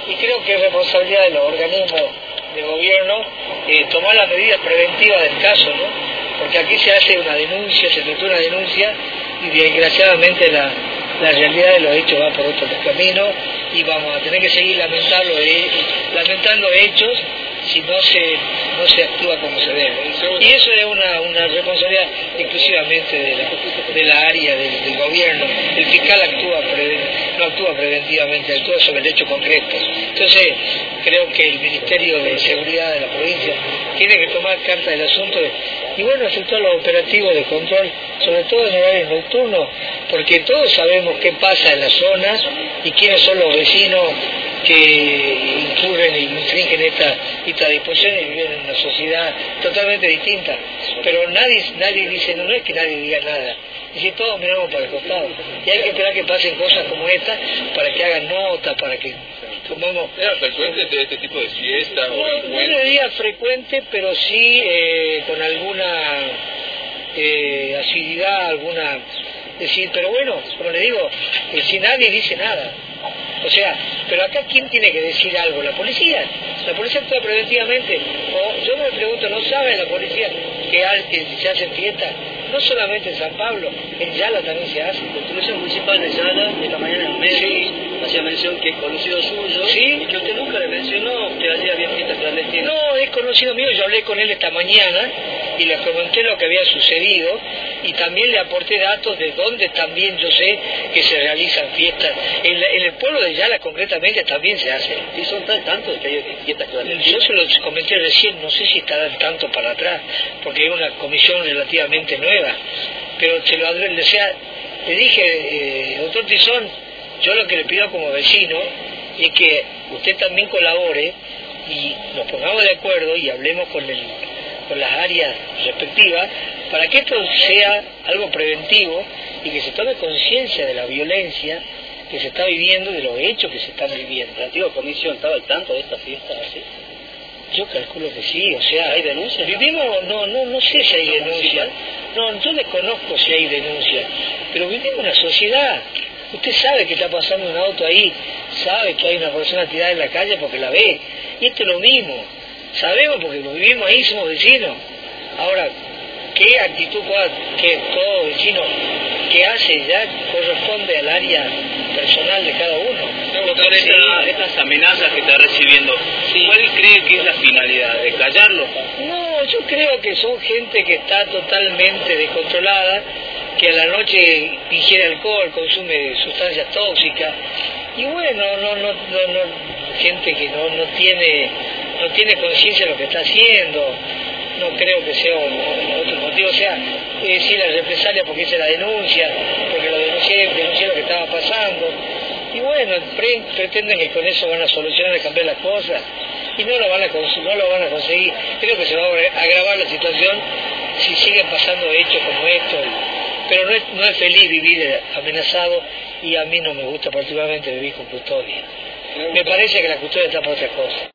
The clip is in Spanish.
y creo que es responsabilidad de los organismos de gobierno tomar las medidas preventivas del caso, ¿no? Porque aquí se hace una denuncia, se trató una denuncia, y desgraciadamente la realidad de los hechos va por otro camino, y vamos a tener que seguir lamentando hechos si no se actúa como se debe. Y eso es una responsabilidad exclusivamente de la área del gobierno. El fiscal no actúa preventivamente, actúa sobre el hecho concreto. Entonces, creo que el Ministerio de Seguridad de la provincia tiene que tomar carta del asunto y bueno, efectuar los operativos de control, sobre todo en horarios nocturnos, porque todos sabemos qué pasa en las zonas y quiénes son los vecinos que incurren y infringen esta disposición y viven en una sociedad totalmente distinta. Pero nadie dice, no es que nadie diga nada, es decir, todos miramos para el costado. Y hay que esperar que pasen cosas como esta para que hagan nota, para que tomemos... ¿Era frecuente este tipo de fiesta? No diría frecuente, pero sí con alguna asiduidad, alguna... decir, pero bueno, como le digo, si nadie dice nada. O sea, pero acá ¿quién tiene que decir algo? ¿La policía? ¿La policía actúa preventivamente? O yo me pregunto, ¿no sabe la policía que se hacen fiestas? No solamente en San Pablo, en Yala también se hace. La Institución Municipal de Yala, esta mañana en Messi, hacía mención que es conocido suyo, ¿sí? Y que usted nunca le mencionó que allí había fiestas clandestinas. No, es conocido mío, yo hablé con él esta mañana y le comenté lo que había sucedido y también le aporté datos de donde también yo sé que se realizan fiestas. En el pueblo de Yala concretamente también se hace. ¿Y son tanto de que hay fiestas clandestinas? Yo se lo comenté recién, no sé si estarán tanto para atrás, porque es una comisión relativamente nueva, pero se lo le dije, doctor Tizón, yo lo que le pido como vecino es que usted también colabore y nos pongamos de acuerdo y hablemos con las áreas respectivas para que esto sea algo preventivo y que se tome conciencia de la violencia que se está viviendo, de los hechos que se están viviendo. ¿La antigua comisión estaba al tanto de esta fiesta así? Yo calculo que sí, o sea... ¿Hay denuncias? Vivimos, no sé si hay denuncias, no, yo desconozco si hay denuncias, pero vivimos una sociedad. Usted sabe que está pasando un auto ahí, sabe que hay una persona tirada en la calle porque la ve, y esto es lo mismo, sabemos porque lo vivimos ahí, somos vecinos. Ahora, ¿qué actitud que todo vecino que hace ya corresponde al área personal de cada uno? Doctor, estas amenazas que está recibiendo, ¿cuál cree que es la finalidad? ¿De callarlo? No, yo creo que son gente que está totalmente descontrolada, que a la noche ingiere alcohol, consume sustancias tóxicas, y bueno, gente que no tiene conciencia de lo que está haciendo. No creo que sea otro motivo, o sea, sí la represalia porque hice la denuncia, porque lo denuncié lo que estaba pasando, y bueno, pretenden que con eso van a solucionar y cambiar las cosas, y no lo van a conseguir. Creo que se va a agravar la situación si siguen pasando hechos como estos, pero no es feliz vivir amenazado, y a mí no me gusta particularmente vivir con custodia. Me parece que la custodia está para otra cosa.